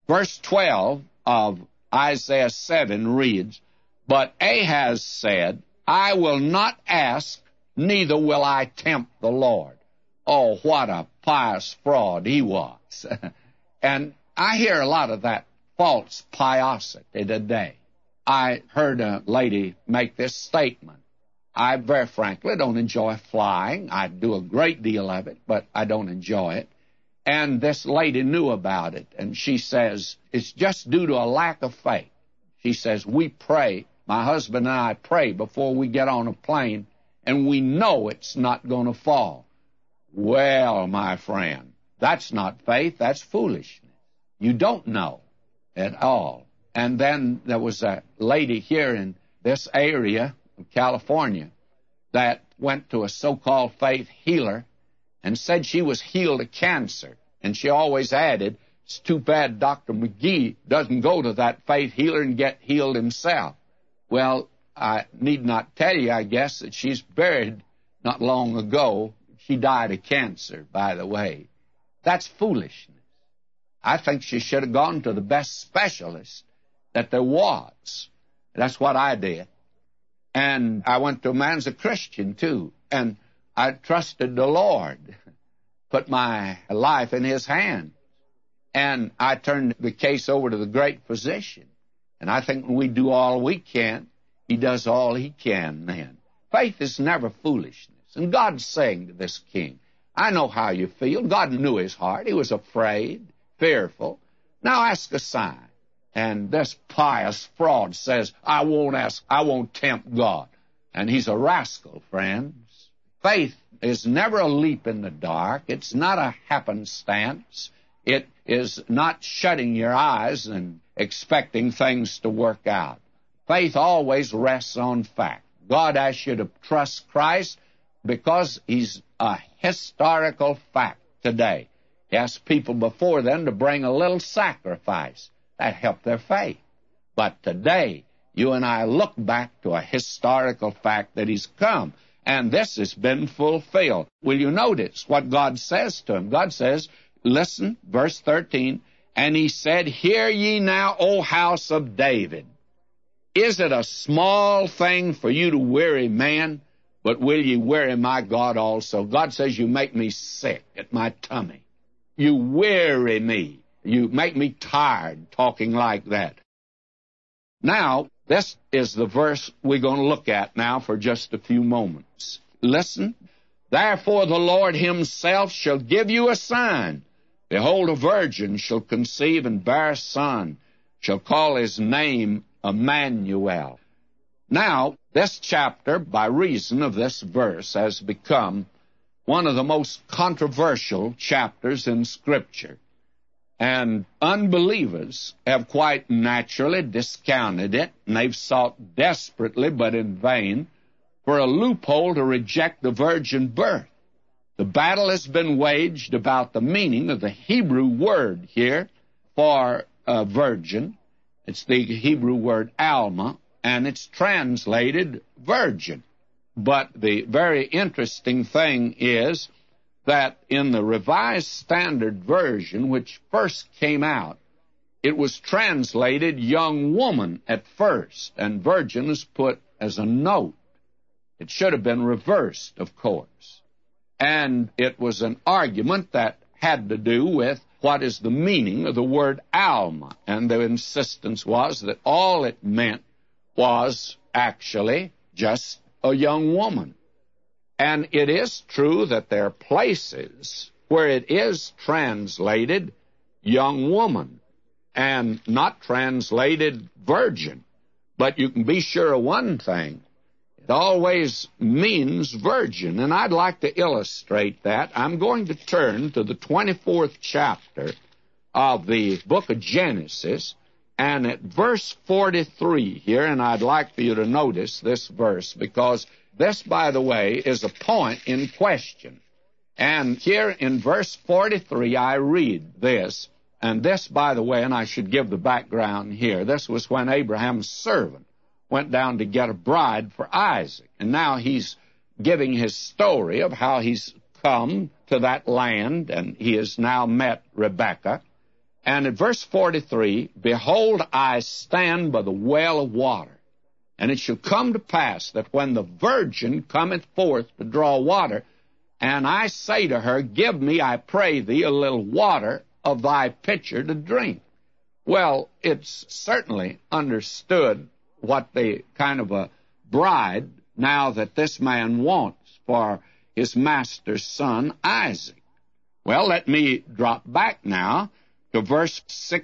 Verse 12 of Isaiah 7 reads, "But Ahaz said, I will not ask, neither will I tempt the Lord." Oh, what a pious fraud he was. And I hear a lot of that false piosity today. I heard a lady make this statement. I very frankly don't enjoy flying. I do a great deal of it, but I don't enjoy it. And this lady knew about it, and she says, it's just due to a lack of faith. She says, we pray, my husband and I pray before we get on a plane, and we know it's not going to fall. Well, my friend, that's not faith, that's foolishness. You don't know at all. And then there was a lady here in this area of California that went to a so-called faith healer and said she was healed of cancer. And she always added, it's too bad Dr. McGee doesn't go to that faith healer and get healed himself. Well, I need not tell you, I guess, that she's buried not long ago. She died of cancer, by the way. That's foolishness. I think she should have gone to the best specialist that there was. That's what I did. And I went to a man's a Christian, too, and I trusted the Lord, put my life in his hand, and I turned the case over to the great physician. And I think when we do all we can, he does all he can then. Faith is never foolishness. And God's saying to this king, I know how you feel. God knew his heart. He was afraid, fearful. Now ask a sign. And this pious fraud says, I won't tempt God. And he's a rascal, friends. Faith is never a leap in the dark. It's not a happenstance. It is not shutting your eyes and expecting things to work out. Faith always rests on fact. God asks you to trust Christ because he's a historical fact today. He asked people before then to bring a little sacrifice. That helped their faith. But today, you and I look back to a historical fact that he's come, and this has been fulfilled. Will you notice what God says to him? God says, listen, verse 13, and he said, Hear ye now, O house of David. Is it a small thing for you to weary man, but will ye weary my God also? God says, you make me sick at my tummy. You weary me. You make me tired talking like that. Now, this is the verse we're going to look at now for just a few moments. Listen. Therefore the Lord himself shall give you a sign. Behold, a virgin shall conceive and bear a son, shall call his name Emmanuel. Now, this chapter, by reason of this verse, has become one of the most controversial chapters in Scripture. And unbelievers have quite naturally discounted it, and they've sought desperately, but in vain, for a loophole to reject the virgin birth. The battle has been waged about the meaning of the Hebrew word here for a virgin. It's the Hebrew word alma, and it's translated virgin. But the very interesting thing is that in the Revised Standard Version, which first came out, it was translated young woman at first, and virgin is put as a note. It should have been reversed, of course. And it was an argument that had to do with what is the meaning of the word alma, and the insistence was that all it meant was actually just a young woman. And it is true that there are places where it is translated young woman and not translated virgin. But you can be sure of one thing. It always means virgin. And I'd like to illustrate that. I'm going to turn to the 24th chapter of the book of Genesis, and at verse 43 here, and I'd like for you to notice this verse, because this, by the way, is a point in question. And here in verse 43, I read this. And this, by the way, and I should give the background here, this was when Abraham's servant went down to get a bride for Isaac. And now he's giving his story of how he's come to that land, and he has now met Rebekah. And at verse 43, behold, I stand by the well of water, and it shall come to pass that when the virgin cometh forth to draw water, and I say to her, give me, I pray thee, a little water of thy pitcher to drink. Well, it's certainly understood what the kind of a bride now that this man wants for his master's son, Isaac. Well, let me drop back now to verse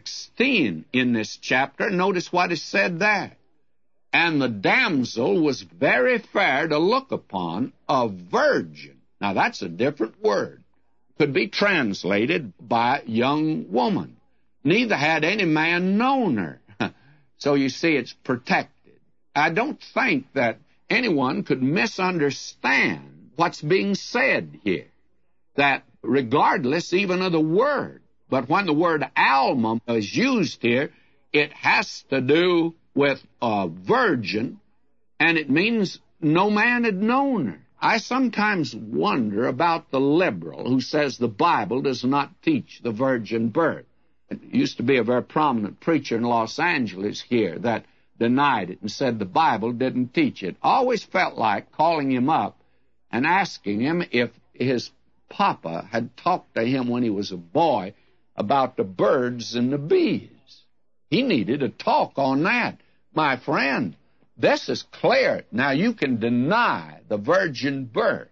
16 in this chapter. Notice what is said there. And the damsel was very fair to look upon, a virgin. Now, that's a different word. Could be translated by young woman. Neither had any man known her. So you see, it's protected. I don't think that anyone could misunderstand what's being said here. That regardless even of the word, but when the word alma is used here, it has to do with a virgin, and it means no man had known her. I sometimes wonder about the liberal who says the Bible does not teach the virgin birth. It used to be a very prominent preacher in Los Angeles here that denied it and said the Bible didn't teach it. I always felt like calling him up and asking him if his papa had talked to him when he was a boy about the birds and the bees. He needed a talk on that. My friend, this is clear. Now, you can deny the virgin birth,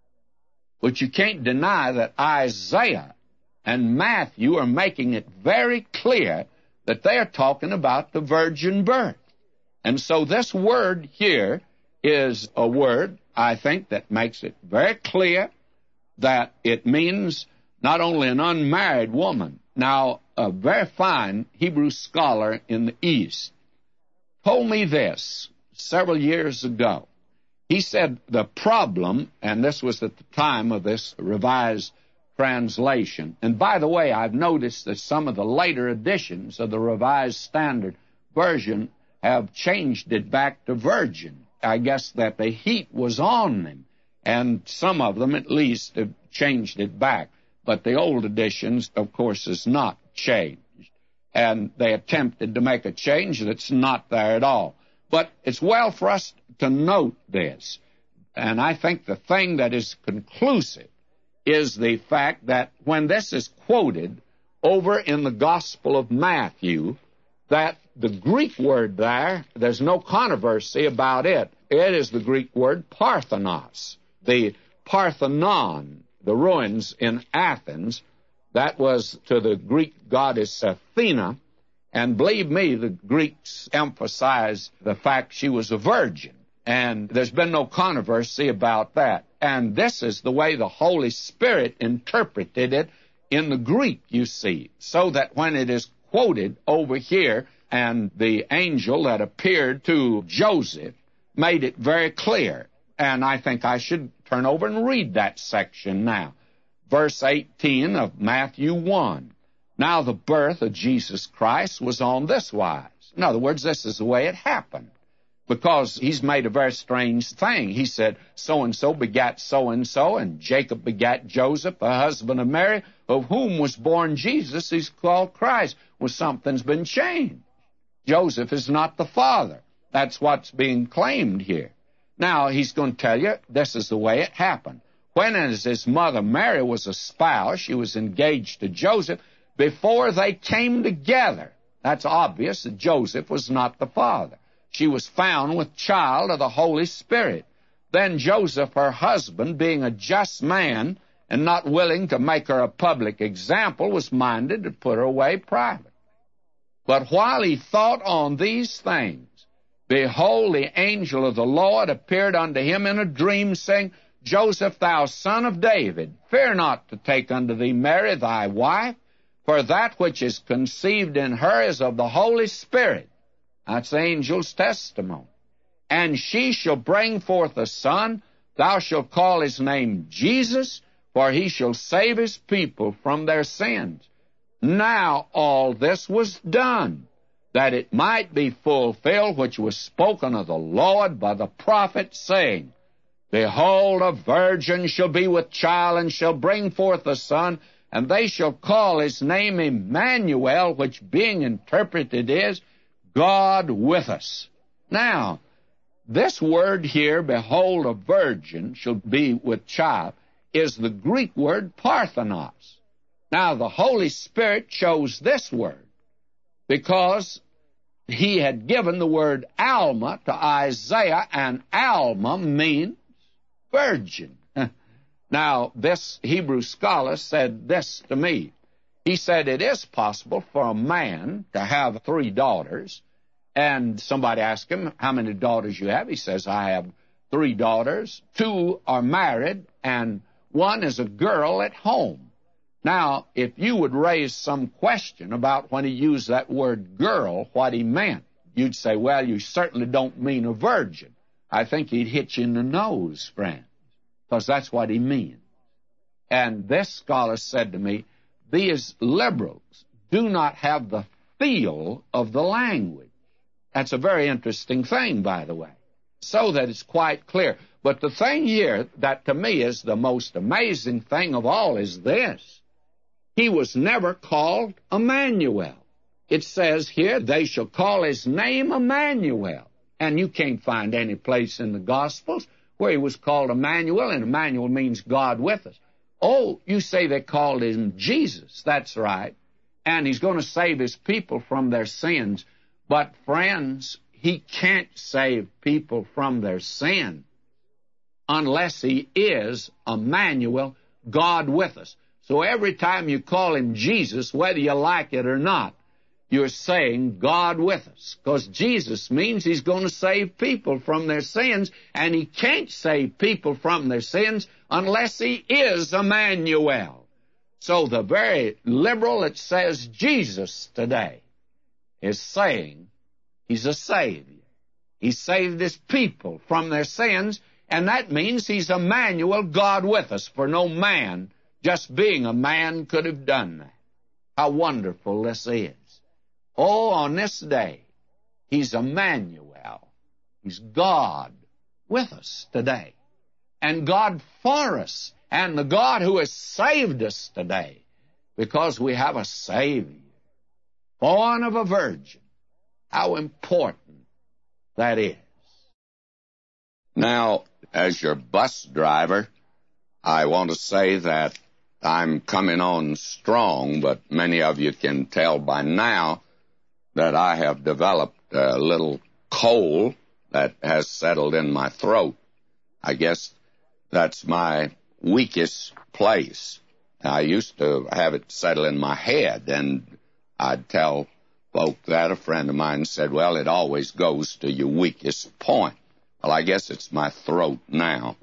but you can't deny that Isaiah and Matthew are making it very clear that they are talking about the virgin birth. And so this word here is a word, I think, that makes it very clear that it means not only an unmarried woman. Now, a very fine Hebrew scholar in the East told me this several years ago. He said the problem, and this was at the time of this revised translation, and by the way, I've noticed that some of the later editions of the Revised Standard Version have changed it back to virgin. I guess that the heat was on them, and some of them at least have changed it back. But the old editions, of course, is not changed. And they attempted to make a change that's not there at all. But it's well for us to note this. And I think the thing that is conclusive is the fact that when this is quoted over in the Gospel of Matthew, that the Greek word there, there's no controversy about it. It is the Greek word Parthenos. The Parthenon, the ruins in Athens, that was to the Greek goddess Athena, and believe me, the Greeks emphasized the fact she was a virgin, and there's been no controversy about that. And this is the way the Holy Spirit interpreted it in the Greek, you see, so that when it is quoted over here, and the angel that appeared to Joseph made it very clear. And I think I should turn over and read that section now. Verse 18 of Matthew 1. Now the birth of Jesus Christ was on this wise. In other words, this is the way it happened. Because he's made a very strange thing. He said, so-and-so begat so-and-so, and Jacob begat Joseph, the husband of Mary, of whom was born Jesus. He's called Christ. Well, something's been changed. Joseph is not the father. That's what's being claimed here. Now, he's going to tell you, this is the way it happened. When, as his mother Mary was espoused, she was engaged to Joseph, before they came together. That's obvious that Joseph was not the father. She was found with child of the Holy Spirit. Then Joseph, her husband, being a just man and not willing to make her a public example, was minded to put her away privately. But while he thought on these things, behold, the angel of the Lord appeared unto him in a dream, saying, Joseph, thou son of David, fear not to take unto thee Mary thy wife, for that which is conceived in her is of the Holy Spirit. That's the angel's testimony. And she shall bring forth a son, thou shalt call his name Jesus, for he shall save his people from their sins. Now all this was done, that it might be fulfilled which was spoken of the Lord by the prophet, saying, Behold, a virgin shall be with child, and shall bring forth a son, And they shall call his name Emmanuel, which being interpreted is God with us. Now, this word here, behold, a virgin shall be with child, is the Greek word Parthenos. Now, the Holy Spirit chose this word because he had given the word Alma to Isaiah, and Alma means virgin. Now, this Hebrew scholar said this to me. He said, it is possible for a man to have 3 daughters, and somebody asked him, how many daughters you have? He says, I have 3 daughters. 2 are married, and 1 is a girl at home. Now, if you would raise some question about when he used that word girl, what he meant, you'd say, well, you certainly don't mean a virgin. I think he'd hit you in the nose, friend, because that's what he means. And this scholar said to me, these liberals do not have the feel of the language. That's a very interesting thing, by the way, so that it's quite clear. But the thing here that to me is the most amazing thing of all is this. He was never called Emmanuel. It says here, they shall call his name Emmanuel. And you can't find any place in the Gospels where he was called Emmanuel, and Emmanuel means God with us. Oh, you say they called him Jesus. That's right. And he's going to save his people from their sins. But, friends, he can't save people from their sin unless he is Emmanuel, God with us. So every time you call him Jesus, whether you like it or not, you're saying God with us, because Jesus means he's going to save people from their sins, and he can't save people from their sins unless he is Emmanuel. So the very liberal that says Jesus today is saying he's a Savior. He saved his people from their sins, and that means he's Emmanuel, God with us, for no man, just being a man, could have done that. How wonderful this is. Oh, on this day, he's Emmanuel. He's God with us today, and God for us, and the God who has saved us today, because we have a Savior, born of a virgin. How important that is. Now, as your bus driver, I want to say that I'm coming on strong, but many of you can tell by now that I have developed a little cold that has settled in my throat. I guess that's my weakest place. I used to have it settle in my head, and I'd tell folk that. A friend of mine said, well, it always goes to your weakest point. Well, I guess it's my throat now.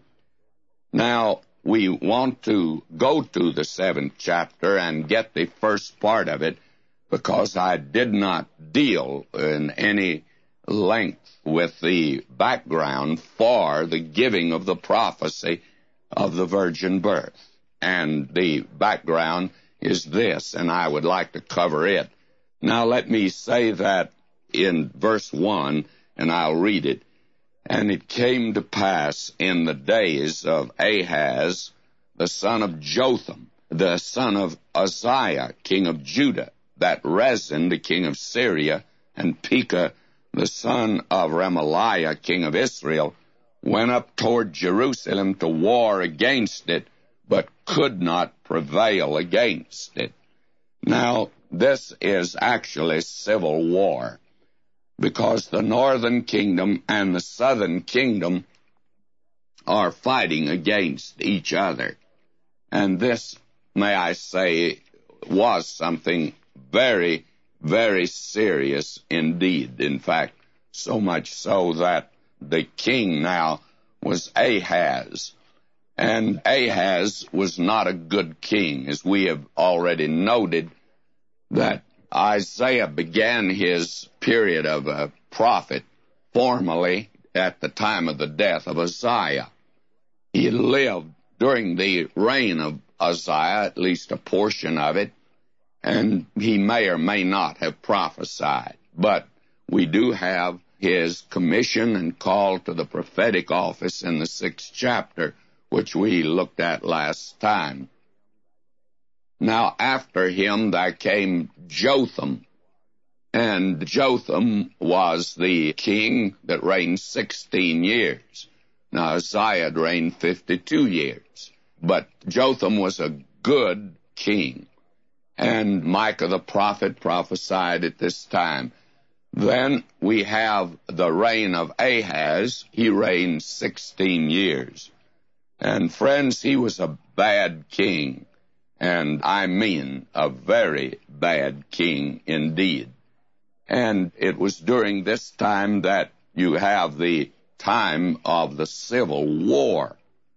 Now, we want to go to the 7th chapter and get the first part of it, because I did not deal in any length with the background for the giving of the prophecy of the virgin birth. And the background is this, and I would like to cover it. Now let me say that in verse 1, and I'll read it. And it came to pass in the days of Ahaz, the son of Jotham, the son of Uzziah, king of Judah, that Rezin, the king of Syria, and Pekah, the son of Remaliah, king of Israel, went up toward Jerusalem to war against it, but could not prevail against it. Now, this is actually civil war, because the northern kingdom and the southern kingdom are fighting against each other. And this, may I say, was something very, very serious indeed. In fact, so much so that the king now was Ahaz. And Ahaz was not a good king, as we have already noted, that Isaiah began his period of a prophet formally at the time of the death of Uzziah. He lived during the reign of Uzziah, at least a portion of it, and he may or may not have prophesied. But we do have his commission and call to the prophetic office in the 6th chapter, which we looked at last time. Now after him there came Jotham, and Jotham was the king that reigned 16 years. Now Uzziah had reigned 52 years, but Jotham was a good king, and Micah the prophet prophesied at this time. Then we have the reign of Ahaz. He reigned 16 years. And friends, he was a bad king, and I mean a very bad king indeed. And it was during this time that you have the time of the Civil War.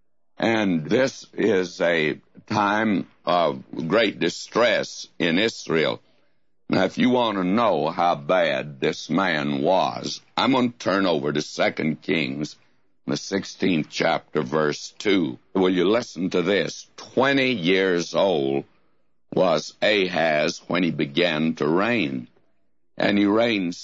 And this is a time of great distress in Israel. Now, if you want to know how bad this man was, I'm going to turn over to 2 Kings, the 16th chapter, verse 2. Will you listen to this? 20 years old was Ahaz when he began to reign, and he reigned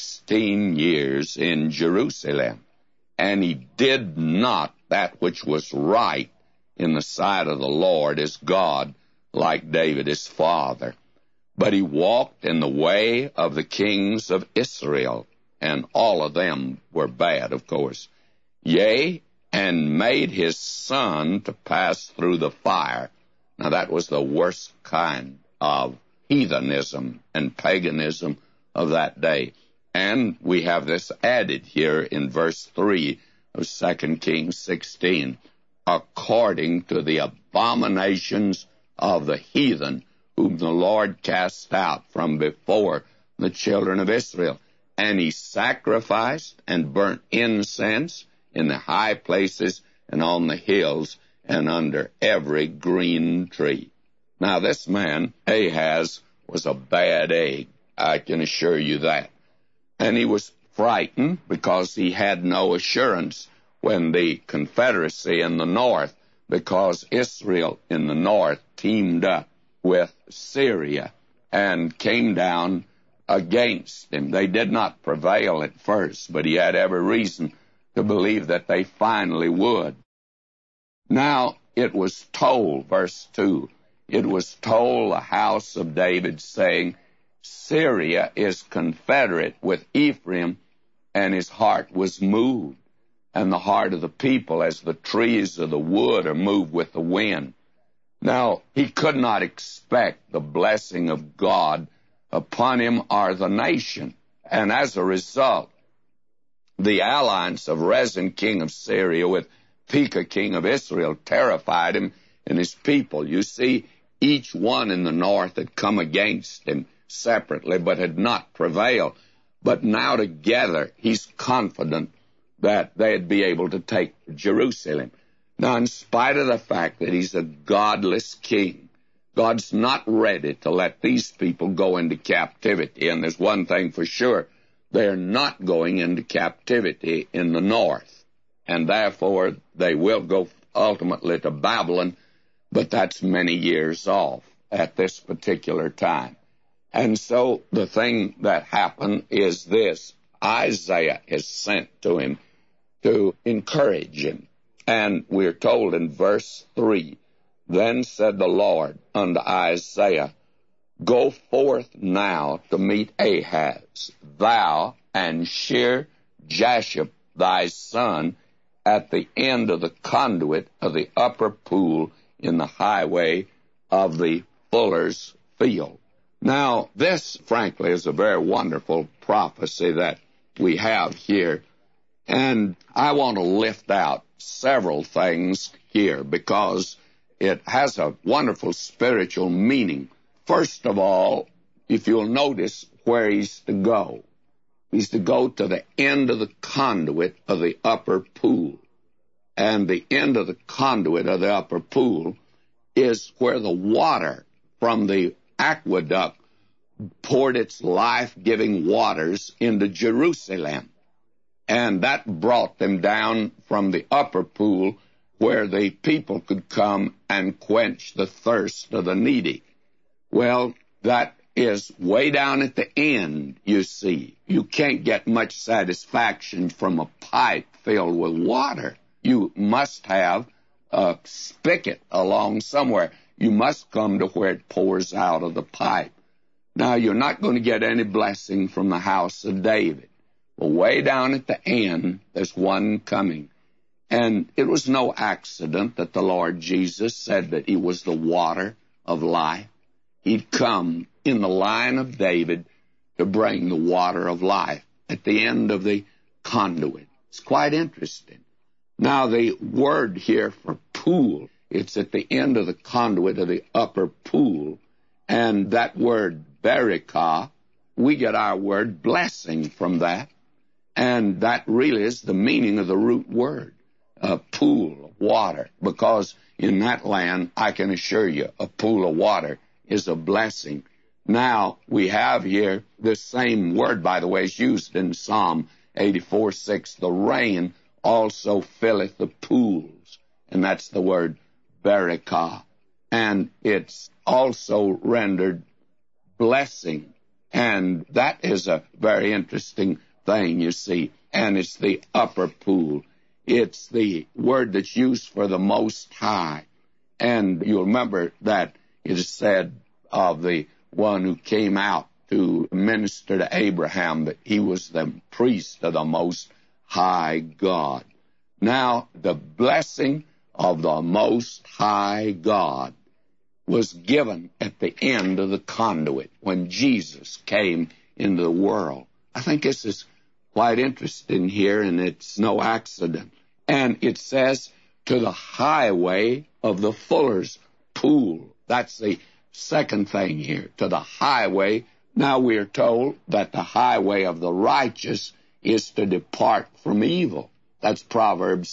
16 years in Jerusalem, and he did not that which was right in the sight of the Lord his God, like David his father. But he walked in the way of the kings of Israel, and all of them were bad, of course. Yea, and made his son to pass through the fire. Now that was the worst kind of heathenism and paganism of that day. And we have this added here in verse 3 of 2 Kings 16, according to the abominations of the heathen, whom the Lord cast out from before the children of Israel. And he sacrificed and burnt incense in the high places and on the hills and under every green tree. Now this man, Ahaz, was a bad egg, I can assure you that. And he was frightened because he had no assurance when the Confederacy in the north, because Israel in the north teamed up with Syria and came down against him. They did not prevail at first, but he had every reason to believe that they finally would. Now it was told, verse 2, it was told the house of David, saying, Syria is confederate with Ephraim, and his heart was moved, and the heart of the people as the trees of the wood are moved with the wind. Now, he could not expect the blessing of God upon him or the nation. And as a result, the alliance of Rezin, king of Syria, with Pekah, king of Israel, terrified him and his people. You see, each one in the north had come against him separately, but had not prevailed. But now together, he's confident that they'd be able to take Jerusalem. Now, in spite of the fact that he's a godless king, God's not ready to let these people go into captivity. And there's one thing for sure, they're not going into captivity in the north. And therefore, they will go ultimately to Babylon, but that's many years off at this particular time. And so the thing that happened is this. Isaiah is sent to him to encourage him. And we're told in verse 3, Then said the Lord unto Isaiah, Go forth now to meet Ahaz, thou and Shear-Jashub thy son, at the end of the conduit of the upper pool in the highway of the fuller's field. Now, this, frankly, is a very wonderful prophecy that we have here. And I want to lift out several things here because it has a wonderful spiritual meaning. First of all, if you'll notice where he's to go. He's to go to the end of the conduit of the upper pool. And the end of the conduit of the upper pool is where the water from the aqueduct poured its life-giving waters into Jerusalem. And that brought them down from the upper pool where the people could come and quench the thirst of the needy. Well, that is way down at the end, you see. You can't get much satisfaction from a pipe filled with water. You must have a spigot along somewhere. You must come to where it pours out of the pipe. Now, you're not going to get any blessing from the house of David. Well, way down at the end, there's one coming. And it was no accident that the Lord Jesus said that he was the water of life. He'd come in the line of David to bring the water of life at the end of the conduit. It's quite interesting. Now, the word here for pool, it's at the end of the conduit of the upper pool. And that word, barakah, we get our word blessing from that. And that really is the meaning of the root word, a pool of water. Because in that land, I can assure you, a pool of water is a blessing. Now, we have here the same word, by the way, is used in Psalm 84:6. The rain also filleth the pools. And that's the word barakah. And it's also rendered blessing. And that is a very interesting thing, you see. And it's the upper pool. It's the word that's used for the Most High. And you'll remember that it is said of the one who came out to minister to Abraham that he was the priest of the Most High God. Now, the blessing of the Most High God was given at the end of the conduit when Jesus came into the world. I think this is quite interesting here, and it's no accident. And it says, to the highway of the fuller's pool. That's the second thing here, to the highway. Now we are told that the highway of the righteous is to depart from evil. That's Proverbs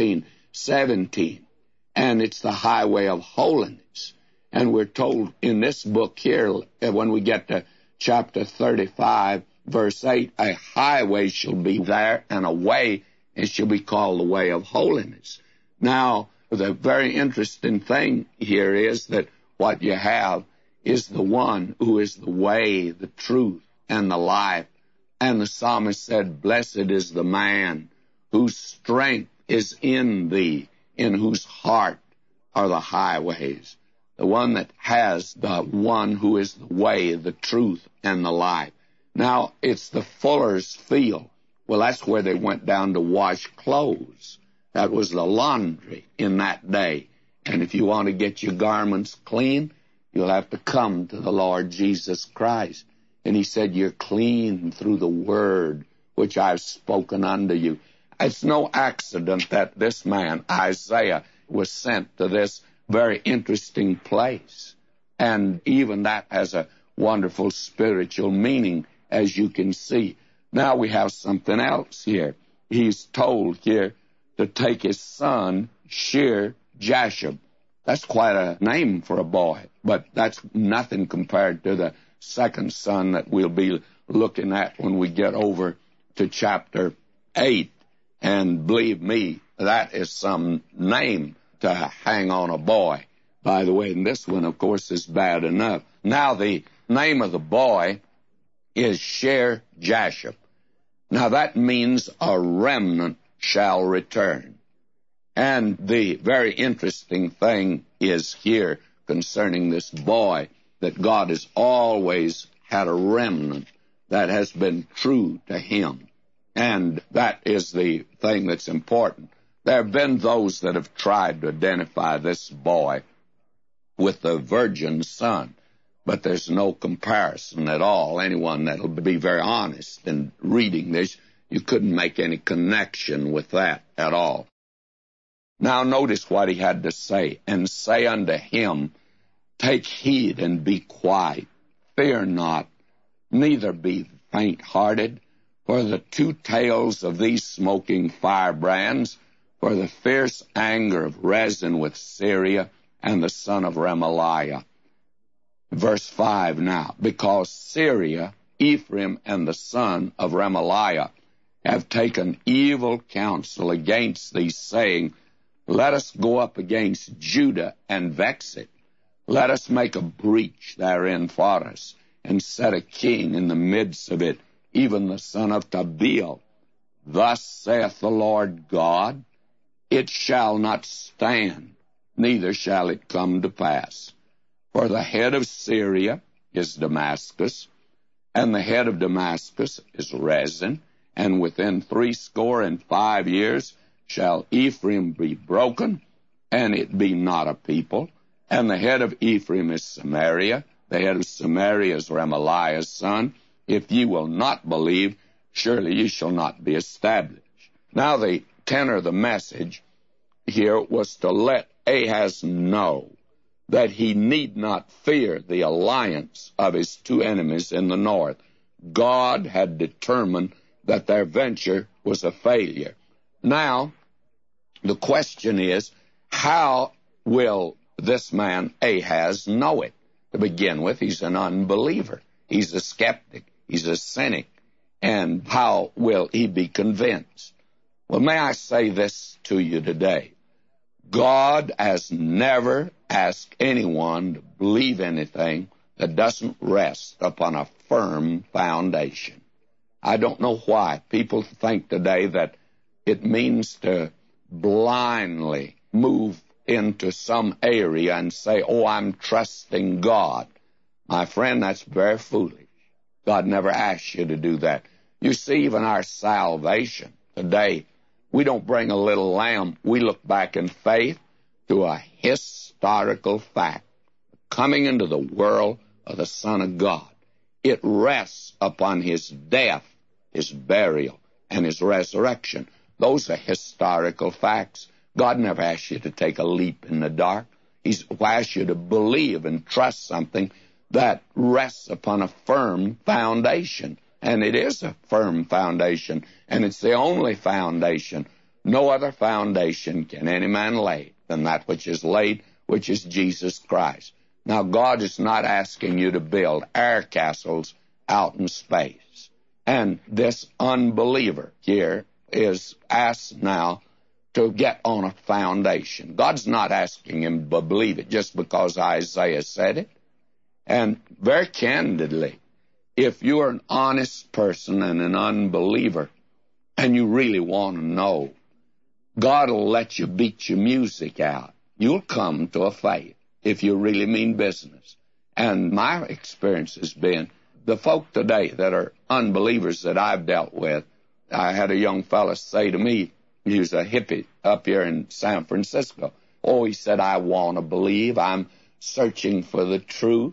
16:17. And it's the highway of holiness. And we're told in this book here, when we get to chapter 35, verse 8, a highway shall be there, and a way, it shall be called the way of holiness. Now, the very interesting thing here is that what you have is the one who is the way, the truth, and the life. And the psalmist said, blessed is the man whose strength is in thee, in whose heart are the highways. The one that has the one who is the way, the truth, and the life. Now, it's the fuller's field. Well, that's where they went down to wash clothes. That was the laundry in that day. And if you want to get your garments clean, you'll have to come to the Lord Jesus Christ. And he said, you're clean through the word which I've spoken unto you. It's no accident that this man, Isaiah, was sent to this very interesting place. And even that has a wonderful spiritual meaning, as you can see. Now we have something else here. He's told here to take his son, Shear-Jashub. That's quite a name for a boy, but that's nothing compared to the second son that we'll be looking at when we get over to chapter 8. And believe me, that is some name to hang on a boy. By the way, and this one, of course, is bad enough. Now, the name of the boy is Shear-Jashub. Now, that means a remnant shall return. And the very interesting thing is here concerning this boy, that God has always had a remnant that has been true to him. And that is the thing that's important. There have been those that have tried to identify this boy with the virgin son, but there's no comparison at all. Anyone that'll be very honest in reading this, you couldn't make any connection with that at all. Now notice what he had to say. And say unto him, take heed and be quiet. Fear not, neither be faint-hearted. For the two tails of these smoking firebrands, for the fierce anger of Rezin with Syria and the son of Remaliah. Verse 5 now, because Syria, Ephraim, and the son of Remaliah have taken evil counsel against thee, saying, let us go up against Judah and vex it. Let us make a breach therein for us, and set a king in the midst of it, even the son of Tabeel. Thus saith the Lord God, it shall not stand, neither shall it come to pass. For the head of Syria is Damascus, and the head of Damascus is Rezin, and within 65 years shall Ephraim be broken, and it be not a people. And the head of Ephraim is Samaria, the head of Samaria is Remaliah's son. If ye will not believe, surely ye shall not be established. Now the tenor of the message here was to let Ahaz know that he need not fear the alliance of his two enemies in the north. God had determined that their venture was a failure. Now, the question is, how will this man Ahaz know it? To begin with, he's an unbeliever. He's a skeptic. He's a cynic. And how will he be convinced? Well, may I say this to you today? God has never asked anyone to believe anything that doesn't rest upon a firm foundation. I don't know why people think today that it means to blindly move into some area and say, oh, I'm trusting God. My friend, that's very foolish. God never asked you to do that. You see, even our salvation today, we don't bring a little lamb. We look back in faith to a historical fact, coming into the world of the Son of God. It rests upon his death, his burial, and his resurrection. Those are historical facts. God never asked you to take a leap in the dark. He's asked you to believe and trust something that rests upon a firm foundation. And it is a firm foundation, and it's the only foundation. No other foundation can any man lay than that which is laid, which is Jesus Christ. Now, God is not asking you to build air castles out in space. And this unbeliever here is asked now to get on a foundation. God's not asking him to believe it just because Isaiah said it. And very candidly, if you're an honest person and an unbeliever, and you really want to know, God will let you beat your music out. You'll come to a faith if you really mean business. And my experience has been, the folk today that are unbelievers that I've dealt with, I had a young fellow say to me, he was a hippie up here in San Francisco. Oh, he said, I want to believe. I'm searching for the truth.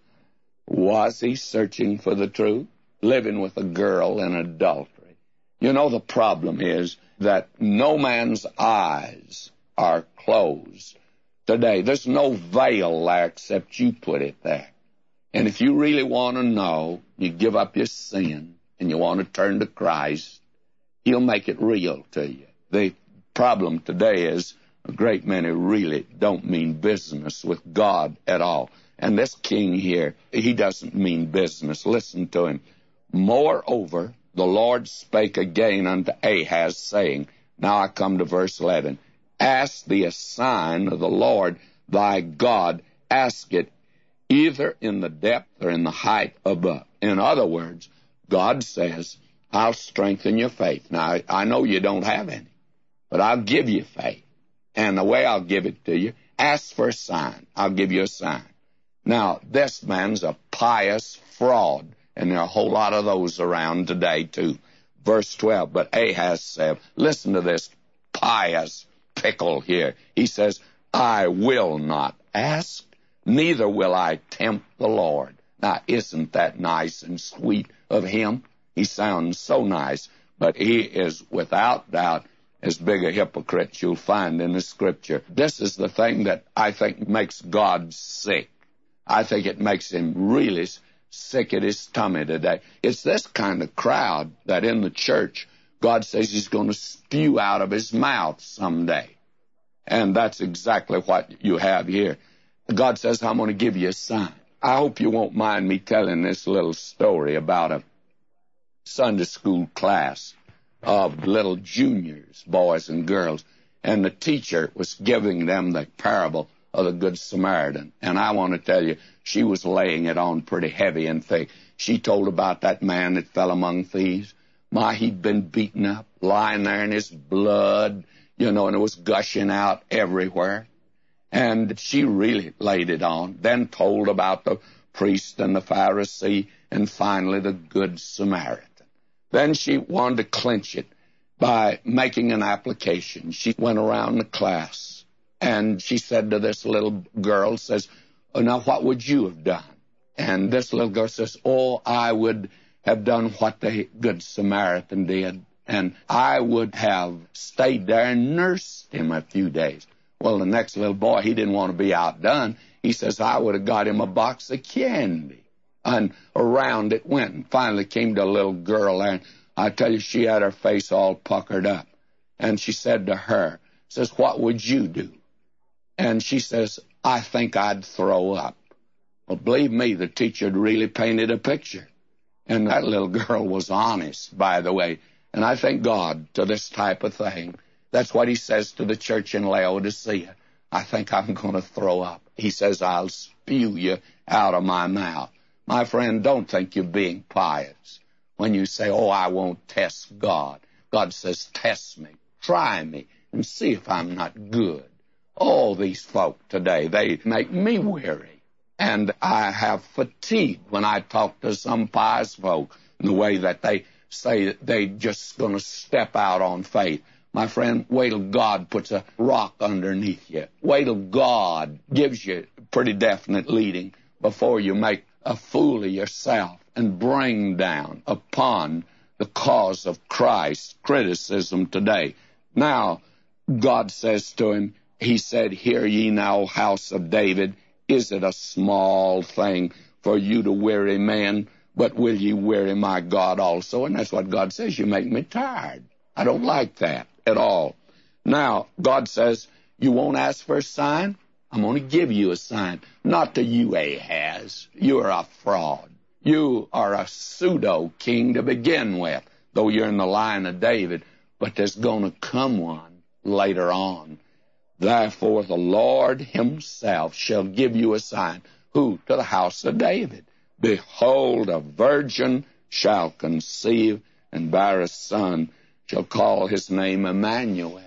Was he searching for the truth? Living with a girl in adultery. You know, the problem is that no man's eyes are closed today. There's no veil there except you put it there. And if you really want to know, you give up your sin and you want to turn to Christ, he'll make it real to you. The problem today is a great many really don't mean business with God at all. And this king here, he doesn't mean business. Listen to him. Moreover, the Lord spake again unto Ahaz, saying, now I come to verse 11, ask thee a sign of the Lord thy God, ask it either in the depth or in the height above. In other words, God says, I'll strengthen your faith. Now, I know you don't have any, but I'll give you faith. And the way I'll give it to you, ask for a sign. I'll give you a sign. Now, this man's a pious fraud, and there are a whole lot of those around today, too. Verse 12, but Ahaz said, listen to this pious pickle here. He says, I will not ask, neither will I tempt the Lord. Now, isn't that nice and sweet of him? He sounds so nice, but he is without doubt as big a hypocrite as you'll find in the Scripture. This is the thing that I think makes God sick. I think it makes him really sick at his tummy today. It's this kind of crowd that in the church, God says he's going to spew out of his mouth someday. And that's exactly what you have here. God says, I'm going to give you a sign. I hope you won't mind me telling this little story about a Sunday school class of little juniors, boys and girls. And the teacher was giving them the parable of the Good Samaritan. And I want to tell you, she was laying it on pretty heavy and thick. She told about that man that fell among thieves. He'd been beaten up, lying there in his blood, and it was gushing out everywhere. And she really laid it on, then told about the priest and the Pharisee, and finally the Good Samaritan. Then she wanted to clinch it by making an application. She went around the class, and she said to this little girl, says, "Oh, now what would you have done?" And this little girl says, "Oh, I would have done what the Good Samaritan did, and I would have stayed there and nursed him a few days." Well, the next little boy, he didn't want to be outdone. He says, "I would have got him a box of candy." And around it went, and finally came to a little girl there, and I tell you, she had her face all puckered up. And she said to her, says, "What would you do?" And she says, "I think I'd throw up." Well, believe me, the teacher had really painted a picture. And that little girl was honest, by the way. And I thank God to this type of thing. That's what he says to the church in Laodicea. "I think I'm going to throw up." He says, "I'll spew you out of my mouth." My friend, don't think you're being pious when you say, "Oh, I won't test God." God says, "Test me, try me, and see if I'm not good." Oh, these folk today, they make me weary. And I have fatigue when I talk to some pious folk in the way that they say they just going to step out on faith. My friend, wait till God puts a rock underneath you. Wait till God gives you pretty definite leading before you make a fool of yourself and bring down upon the cause of Christ criticism today. Now, God says to him, he said, "Hear ye now, house of David, is it a small thing for you to weary man? But will ye weary my God also?" And that's what God says. You make me tired. I don't like that at all. Now, God says, "You won't ask for a sign? I'm going to give you a sign." Not to you, Ahaz. You're a fraud. You are a pseudo-king to begin with, though you're in the line of David. But there's going to come one later on. "Therefore the Lord himself shall give you a sign." Who? To the house of David. "Behold, a virgin shall conceive and bear a son, shall call his name Emmanuel."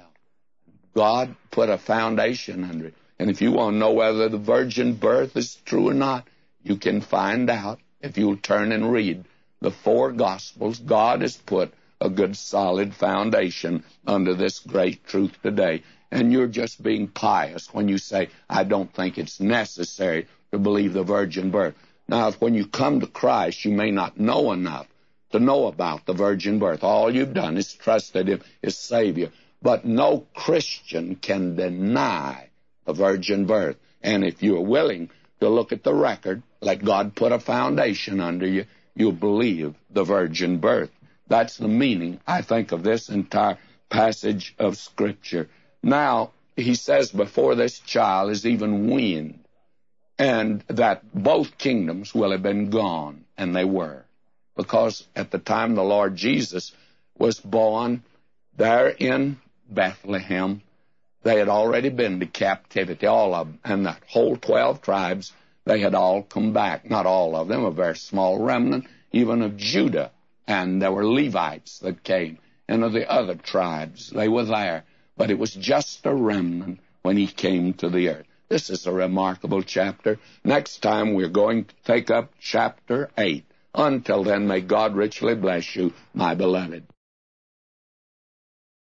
God put a foundation under it. And if you want to know whether the virgin birth is true or not, you can find out if you'll turn and read the 4 Gospels. God has put a good solid foundation under this great truth today. And you're just being pious when you say, "I don't think it's necessary to believe the virgin birth." Now, when you come to Christ, you may not know enough to know about the virgin birth. All you've done is trusted him as Savior. But no Christian can deny the virgin birth. And if you're willing to look at the record, let God put a foundation under you, you'll believe the virgin birth. That's the meaning, I think, of this entire passage of Scripture. Now, he says before this child is even weaned, and that both kingdoms will have been gone, and they were. Because at the time the Lord Jesus was born there in Bethlehem, they had already been to captivity, all of them, and the whole 12 tribes, they had all come back. Not all of them, a very small remnant, even of Judah, and there were Levites that came, and of the other tribes, they were there. But it was just a remnant when he came to the earth. This is a remarkable chapter. Next time we're going to take up chapter 8. Until then, may God richly bless you, my beloved.